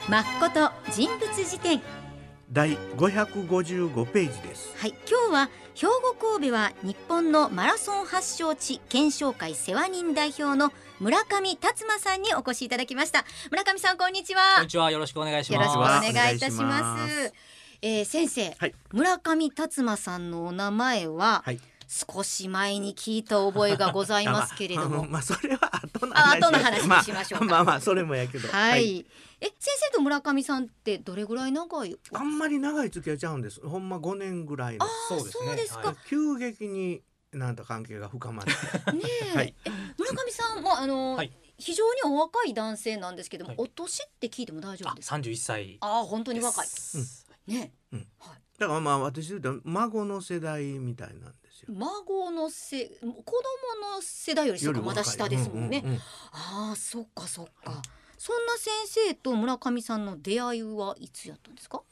まっこと人物辞典。 第555ページです。 はい、今日は兵庫神戸は日本のマラソン発祥地検証会世話人代表の村上達馬さんにお越しいただきました。村上さん、こんにちは。 こんにちは、よろしくお願いします。 よろしくお願いいたします。 お願いします。 先生、 はい、 村上達馬さんのお名前は、 はい、 少し前に聞いた覚えがございますけれどもそれは後の話後の話にしましょうか。 まあそれもやけど、 はい、先生と村上さんってどれぐらい長い？ あんまり長い付き合いちゃうんです。ほんま5年ぐらいの。 そうですね。 そうですか。 はい、 急激になんと関係が深まってねえ、 はい、 村上さんもはい、 非常にお若い男性なんですけども、 はい、 お年って聞いても大丈夫ですか 31歳。 本当に若いね、はい、 だからまあ私で言うと孫の世代みたいなんですよ。 孫の子供の世代よりそうかまだ下ですもんね、そっかそっか。そんな先生と村上さんの出会いはいつやったんですか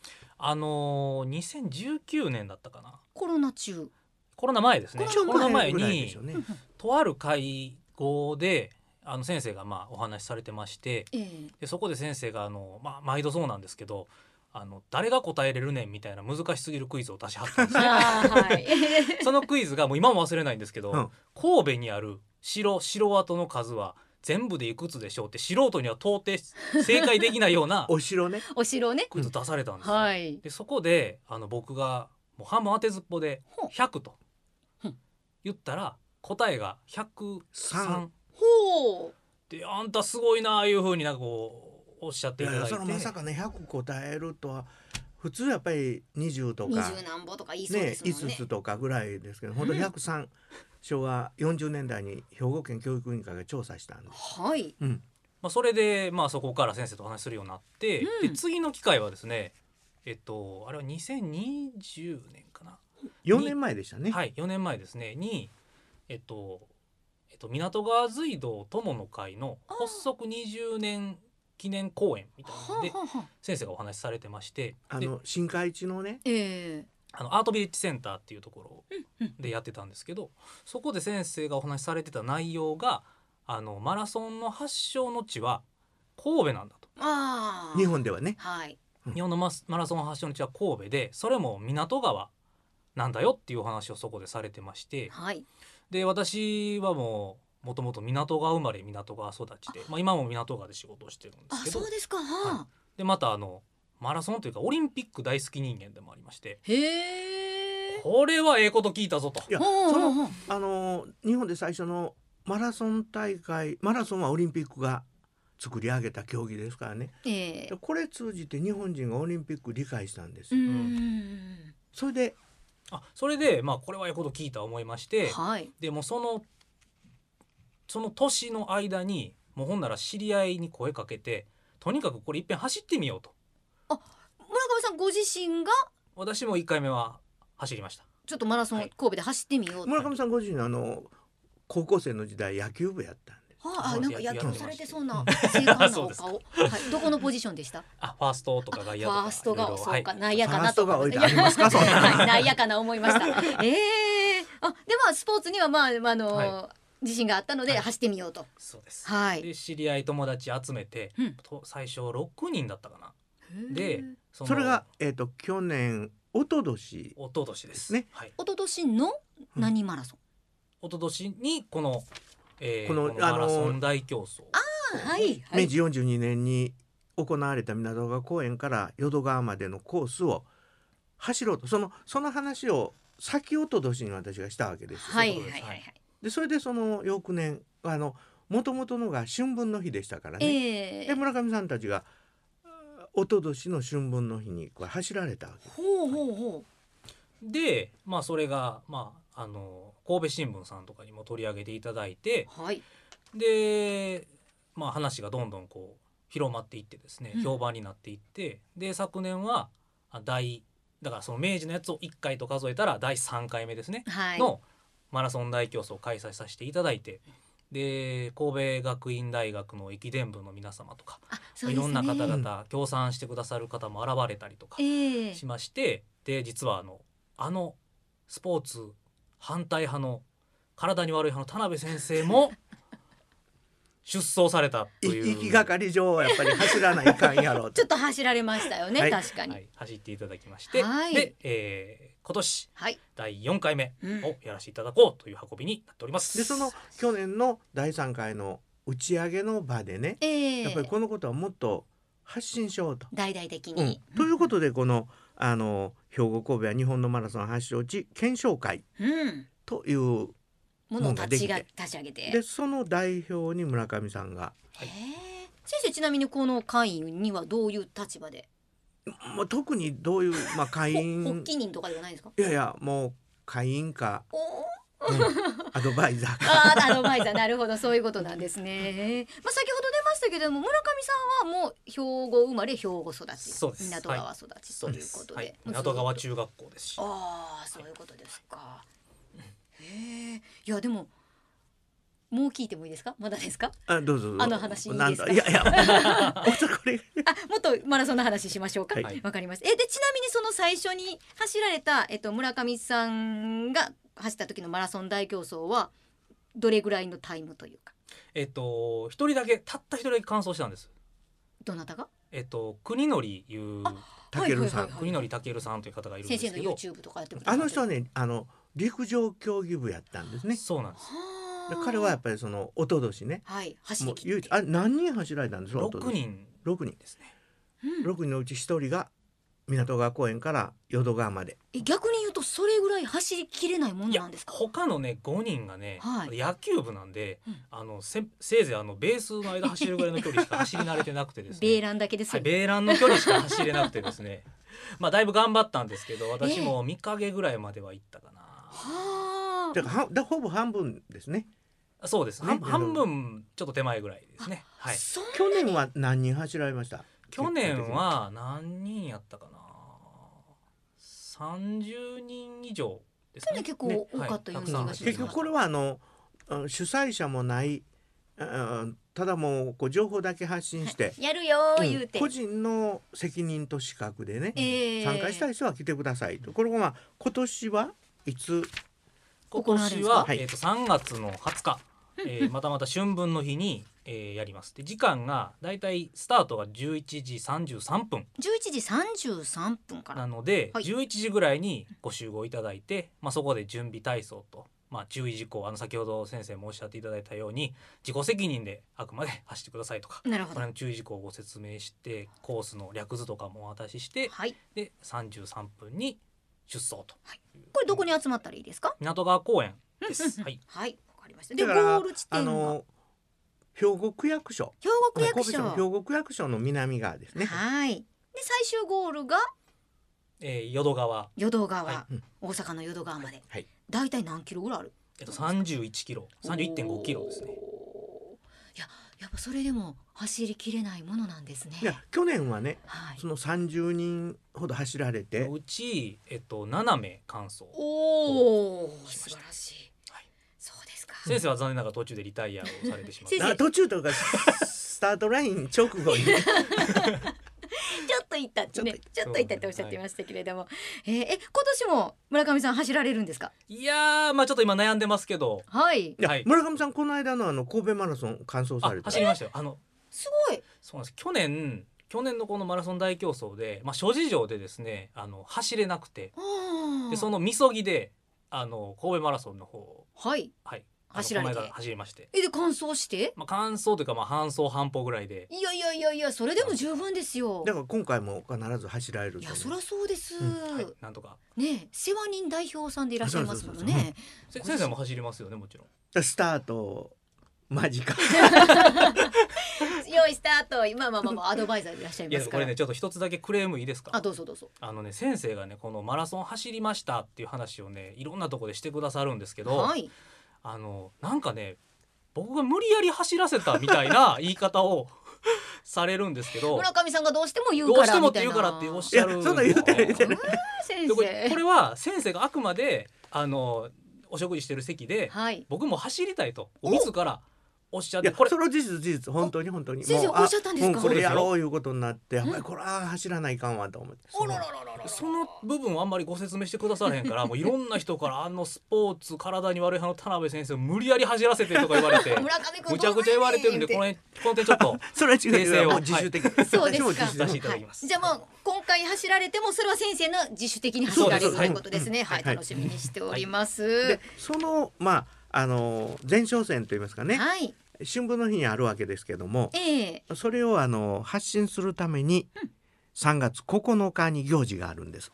2019年だったかな。 コロナ中。 コロナ前ですね。コロナ前ぐらいでにしょうね。 とある会合で先生がお話しされてまして、でそこで先生が毎度そうなんですけど、誰が答えれるねんみたいな難しすぎるクイズを出しはったんですよ。 はい、 そのクイズがもう今も忘れないんですけど、神戸にある城跡の数は全部でいくつでしょうって素人には到底正解できないようなお城ねクイズ出されたんですよ。 はい、 でそこで僕がもう半分当てずっぽで100と言ったら答えが103。 ほう。 であんたすごいなあいう風におっしゃっていただいて、 そのまさかね100答えるとは普通やっぱり20とか 20何歩とか言いそうですもんね。 5つとかぐらいですけど、本当103、昭和40年代に兵庫県教育委員会が調査したんです。 はい、 それでそこから先生とお話しするようになって、で次の機会はですね、あれは2020年かな、 4年前でしたね。 はい、4年前ですねに港川隧道友の会の発足20年記念公演みたいなので先生がお話しされてまして、 新海地のね、 アートビレッジセンターっていうところでやってたんですけど、そこで先生がお話しされてた内容がマラソンの発祥の地は神戸なんだと。 日本ではね、 はい、 日本のマラソン発祥の地は神戸で、それも港川なんだよっていうお話をそこでされてまして、 はい、で私はもともと港川生まれ港川育ちで、今も港川で仕事をしてるんですけど、 そうですか、 でまたマラソンというかオリンピック大好き人間でもありまして、これはええこと聞いたぞと。 いや日本で最初のマラソン大会、マラソンはオリンピックが作り上げた競技ですからね、これ通じて日本人がオリンピック理解したんですよ。それでこれはええこと聞いた思いまして、でもその年の間にもうほんなら知り合いに声かけて、とにかくこれ一遍走ってみようと。 村上さんご自身が？ 私も1回目は走りました。 ちょっとマラソン神戸で走ってみようと。 村上さんご自身高校生の時代野球部やったんです。 なんか野球されてそうな正確なお顔どこのポジションでした？ ファーストとか外野とか。 ファーストがそうか、内野かなと。 ファーストが置いてありますか？そんな内野かな思いました。でスポーツには自信があったので走ってみようと。 そうです。 はい。 で知り合い友達集めて、最初6人だったかな。でそれが去年一昨年ですね。 はい。 一昨年の何マラソン？ 一昨年にこのマラソン大競争。 明治42年に行われた港川公園から淀川までのコースを走ろうと、その話を先一昨年に私がしたわけです。でそれでその翌年もともとのが春分の日でしたからね、で村上さんたちが一昨年の春分の日にこれ走られたわけで、それが神戸新聞さんとかにも取り上げていただいて、で話がどんどん広まっていってですね、評判になっていって、で昨年はだからその明治のやつを1回と数えたら第3回目ですね、のマラソン大競争を開催させていただいて、で神戸学院大学の駅伝部の皆様とか、いろんな方々協賛してくださる方も現れたりとかしまして、で実はスポーツ反対派の体に悪い派の田辺先生も出走されたという行きがかり上はやっぱり走らないかんやろうちょっと走られましたよね、 はい確かに、 走っていただきまして、で、今年、第4回目をやらせていただこうという運びになっております。 でその去年の第3回の打ち上げの場でね、やっぱりこのことはもっと発信しようと大々的に、 ということでこの兵庫神戸は日本のマラソン発祥地検証会というものを立ち上げて、 でその代表に村上さんが、 先生ちなみにこの会員にはどういう立場で、 特にどういう、会員発起人とかではないですか？ いやいやもう会員か、アドバイザーかアドバイザー、なるほど、そういうことなんですね。先ほど出ましたけれども、村上さんはもう兵庫生まれ兵庫育ち、港川育ちということで、 港川中学校ですし、 そういうことですか。いやでももう聞いてもいいですか？まだですか？ どうぞ話いいですか？ いやもっとマラソンの話しましょうか。わかりました。でちなみにその最初に走られた、村上さんが走った時のマラソン大競争はどれぐらいのタイムというか。 一人だけたった一人だけ完走したんです。 どなたが？ 国則いう武さん、 国則武さんという方がいるんですけど、 先生の YouTube とかやってくれあの人はね陸上競技部やったんですね。 そうなんです。 彼はやっぱりそのおととしね、 走り切って何人走られたんですか ？6人ですね。 6人のうち1人が港川公園から淀川まで。 逆に言うとそれぐらい走りきれないものなんですか？ 他のね5人がね、野球部なんで、せいぜいベースの間走るぐらいの距離しか走り慣れてなくてですねベーランだけですよ、 ベーランの距離しか走れなくてですねだいぶ頑張ったんですけど、私も3ヶ月ぐらいまでは行ったかな。 だからほぼ半分ですね。 そうですね、半分ちょっと手前ぐらいですね。 去年は何人走られました？ 去年は何人やったかな、30人以上ですね。 結構多かったような気がします。 結局これは主催者もない、ただもう情報だけ発信してやるよ言うて、 個人の責任と資格でね、参加したい人は来てくださいと。これが今年はいつ？ 今年は3月の20日、また春分の日にやります。で時間がだいたいスタートが11時33分 11時33分からなので、11時ぐらいにご集合いただいて、そこで準備体操と、注意事項、先ほど先生もおっしゃっていただいたように自己責任であくまで走ってくださいとか、これの注意事項をご説明してコースの略図とかもお渡しして、で33分に出走と、 これどこに集まったらいいですか？ 港川公園です。 わかりました。でゴール地点が兵庫区役所、兵庫区役所の南側ですね。 で最終ゴールが淀川、 大阪の淀川まで、だいたい何キロぐらいある ？31キロ、31.5キロですね。 やっぱそれでも走りきれないものなんですね。 いや去年はね、その30人ほど走られて、 うち7名完走。 素晴らしい。そうですか。 先生は残念ながら途中でリタイアをされてしまった。 途中とかスタートライン直後にちょっと行ったってね、ちょっと行ったっておっしゃってましたけれども、今年も村上さん走られるんですか？ いやちょっと今悩んでますけど、 村上さんこの間の神戸マラソン完走されて走りましたよ。 すごい。 そうなんです。去年のこのマラソン大競争で、諸事情でですね走れなくて、でそのみそぎで神戸マラソンの方走りまして、 で完走して、 完走というか半走半歩ぐらいで、 いやそれでも十分ですよ。 だから今回も必ず走られると。 いやそりゃそうです、 なんとかね、世話人代表さんでいらっしゃいますもんね。 先生も走りますよね、もちろん。 スタート間近用意スタート。今アドバイザーでいらっしゃいますから。 これねちょっと一つだけクレームいいですか？ どうぞ。 先生がねこのマラソン走りましたっていう話をねいろんなとこでしてくださるんですけど、なんかね僕が無理やり走らせたみたいな言い方をされるんですけど、 村上さんがどうしても言うからみたいな、 どうしてもって言うからっておっしゃる。 そんな言うてない先生。これは先生があくまでお食事してる席で、僕も走りたいと自らおっしゃって、これその事実本当に先生おっしゃったんですか。 これやろういうことになって、やっぱりこれは走らないかんわと思って、 その部分をあんまりご説明してくださらへんからもういろんな人からスポーツ体に悪い派の田辺先生を無理やり走らせてとか言われてむちゃくちゃ言われてるんで、この点ちょっとそれは訂正を自主的に、 そうですか。 させていただきます。 じゃあもう今回走られてもそれは先生の自主的に走られるということですね。はい、楽しみにしております。 でその前哨戦といいますかね、春分の日にあるわけですけども、それを発信するために3月9日に行事があるんです。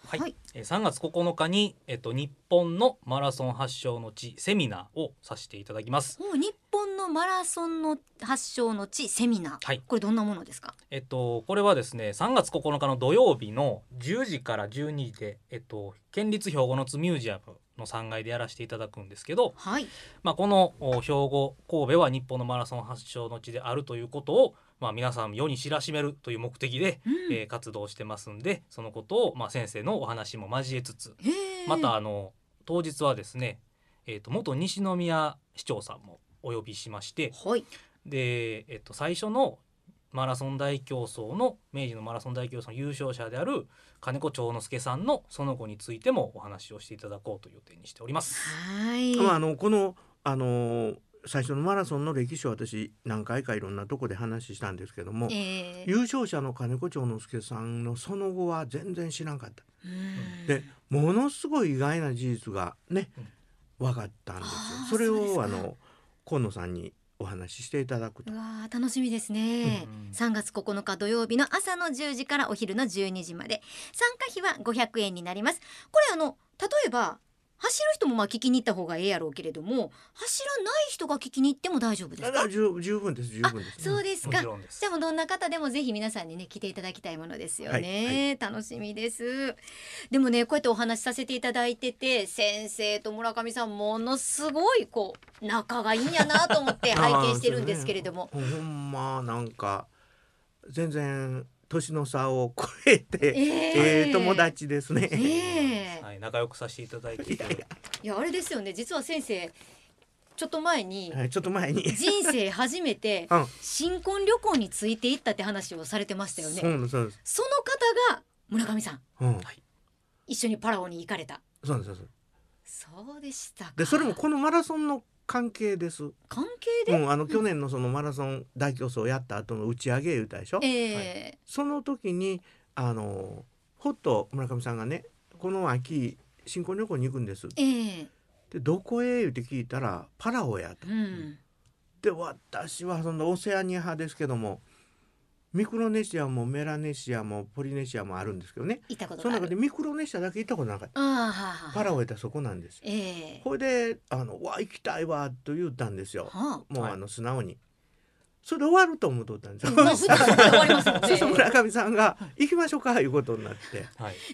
3月9日に、日本のマラソン発祥の地セミナーをさせていただきます。 日本のマラソンの発祥の地セミナー、これどんなものですか。 これはですね、3月9日の土曜日の10時から12時で、県立兵庫の津ミュージアムの3階でやらせていただくんですけど、この兵庫神戸は日本のマラソン発祥の地であるということを、皆さん世に知らしめるという目的で、活動してますんで、そのことを、先生のお話も交えつつ、また当日はですね、元西宮市長さんもお呼びしまして、で、最初のマラソン大競争の明治のマラソン大競争の優勝者である金子長之助さんのその後についてもお話をしていただこうという予定にしております。 この最初のマラソンの歴史を私何回かいろんなとこで話したんですけども、優勝者の金子長之助さんのその後は全然知らんかった。でものすごい意外な事実がね、分かったんですよ。それを河野さんにお話ししていただくと。 楽しみですね。3月9日土曜日の朝の10時からお昼の12時まで、参加費は500円になります。これ例えば走る人も聞きに行った方がええやろうけれども、走らない人が聞きに行っても大丈夫ですか。 十分です。 そうですか。じゃあもうどんな方でもぜひ皆さんにね来ていただきたいものですよね。楽しみです。でもね、こうやってお話しさせていただいてて、先生と村上さんものすごい仲がいいんやなと思って拝見してるんですけれども、 ほんまなんか全然年の差を超えて、友達ですね。 仲良くさせていただいて、 いやあれですよね、実は先生ちょっと前に人生初めて新婚旅行についていったって話をされてましたよね。その方が村上さん、一緒にパラオに行かれた。 そうでしたか。 でそれもこのマラソンの関係です。 関係で、 去年のそのマラソン大競争をやった後の打ち上げ言うたでしょ。その時にほっと村上さんがね、この秋新婚旅行に行くんです、でどこへ言って聞いたらパラオやと、で私はそのオセアニア派ですけども、ミクロネシアもメラネシアもポリネシアもあるんですけどね、その中でミクロネシアだけ行ったことなかった。パラオへったらそこなんですよ。これで行きたいわと言ったんですよ。もう素直にそれで終わると思っとったんですよ。村上さんが行きましょうかいうことになって、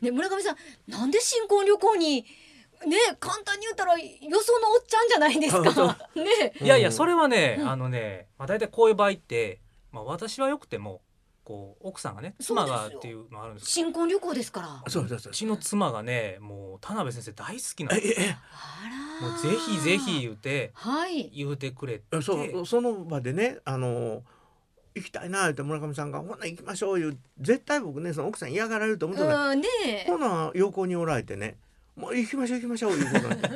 村上さんなんで新婚旅行にね、簡単に言ったらよそのおっちゃんじゃないですか。 いやいや、それはね、だいたいこういう場合って、私はよくても奥さんがね、妻がっていうのあるんです。 新婚旅行ですから。 うちの妻がね、もう田辺先生大好きなんです。もうぜひぜひ言うてくれて、 その場でね、行きたいなって村上さんがほな行きましょういう絶対僕ねその奥さん嫌がられると思ってた。ほな横におられてね、もう行きましょういうことなんで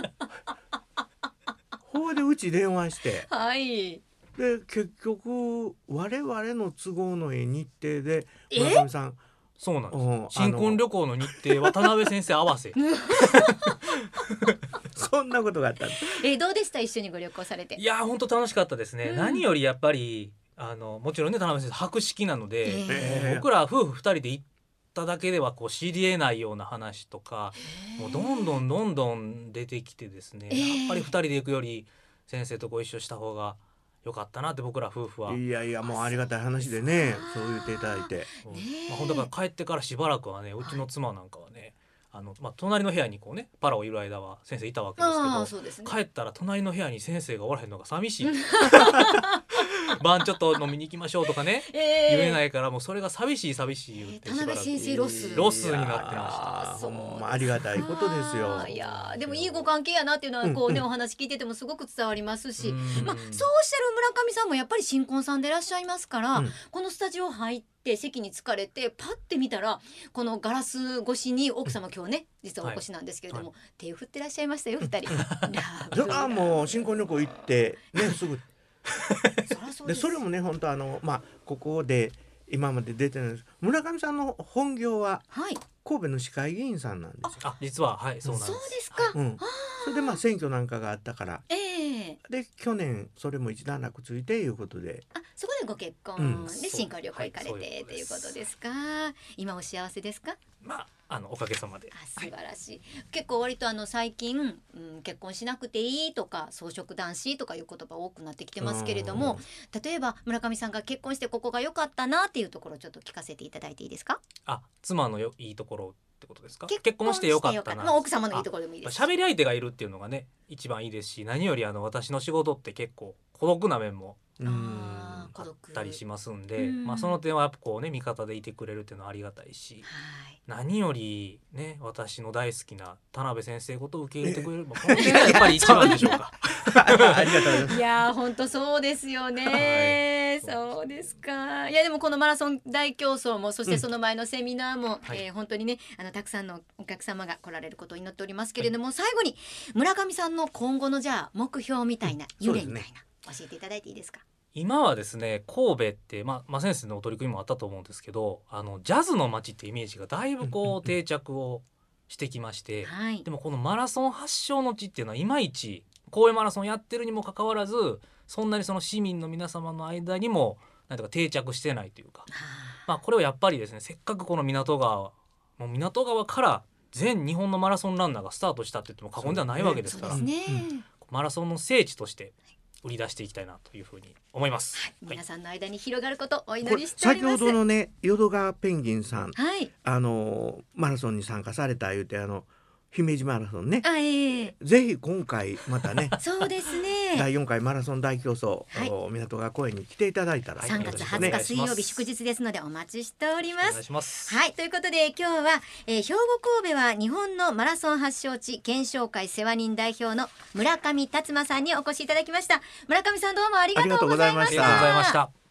ほいでうち電話して、で結局我々の都合のいい日程で村上さん、 そうなんです、新婚旅行の日程渡辺先生合わせそんなことがあった。 どうでした、一緒にご旅行されて。 いや本当楽しかったですね。何よりやっぱりもちろんね、田辺先生博識なので、僕ら夫婦2人で行っただけでは知りえないような話とかもうどんどん出てきてですね、やっぱり2人で行くより先生とご一緒した方がよかったなって僕ら夫婦は。 いやもうありがたい話でね、そう言っていただいて、 だから帰ってからしばらくはね、うちの妻なんかはね、隣の部屋にパラオいる間は先生いたわけですけど、帰ったら隣の部屋に先生がおらへんのが寂しい晩ちょっと飲みに行きましょうとかね、言えないから、もうそれが寂しい言って田辺先生ロスになってました。 ありがたいことですよ。 いやでもいいご関係やなっていうのはこうね、お話聞いててもすごく伝わりますし、そうおっしゃる村上さんもやっぱり新婚さんでいらっしゃいますから、このスタジオ入って席に疲れてパッて見たらこのガラス越しに奥様今日ね実はお越しなんですけれども、手を振ってらっしゃいましたよ2人。 もう新婚旅行行ってねすぐでそれもね本当ここで今まで出てるんです。村上さんの本業は神戸の市会議員さんなんですよ。 実はそうなんです。 そうですか。 それで選挙なんかがあったから、で去年それも一段落ついていうことで、 そこでご結婚で新婚旅行行かれてということですか。今お幸せですか？ おかげさまで。 素晴らしい。結構割と最近、結婚しなくていいとか草食男子とかいう言葉多くなってきてますけれども、例えば村上さんが結婚してここが良かったなっていうところをちょっと聞かせていただいていいですか？ 妻のいいところってことですか？結婚して良かったな。 奥様のいいところでもいいです。 喋り相手がいるっていうのがね一番いいですし、何より私の仕事って結構孤独な面もあったりしますんで、その点はやっぱこうね味方でいてくれるっていうのはありがたいし、何よりね私の大好きな田辺先生ことを受け入れてくれる、この点がやっぱり一番でしょうか。 ありがとうございます。 いや本当そうですよね、そうですか。いやでもこのマラソン大競争もそしてその前のセミナーも、本当にねたくさんのお客様が来られることを祈っておりますけれども、最後に村上さんの今後のじゃあ目標みたいな、夢みたいな教えていただいていいですか？ 今はですね神戸って先生のお取り組みもあったと思うんですけど、ジャズの街ってイメージがだいぶ定着をしてきまして、でもこのマラソン発祥の地っていうのはいまいち神戸マラソンやってるにもかかわらずそんなにその市民の皆様の間にもなんとか定着してないというか、これをやっぱりですねせっかくこの港川から全日本のマラソンランナーがスタートしたって言っても過言ではないわけですから、マラソンの聖地として売り出していきたいなというふうに思います。 皆さんの間に広がることをお祈りしております。 先ほどのね淀川ペンギンさん、マラソンに参加された言うて姫路マラソンね、ぜひ今回またねそうですね第4回マラソン大競争、港川公園に来ていただいたら 3月20日水曜日祝日ですのでお待ちしております。 お願いします。 ということで今日は、兵庫神戸は日本のマラソン発祥地検証会世話人代表の村上達馬さんにお越しいただきました。村上さんどうもありがとうございました。 ありがとうございました。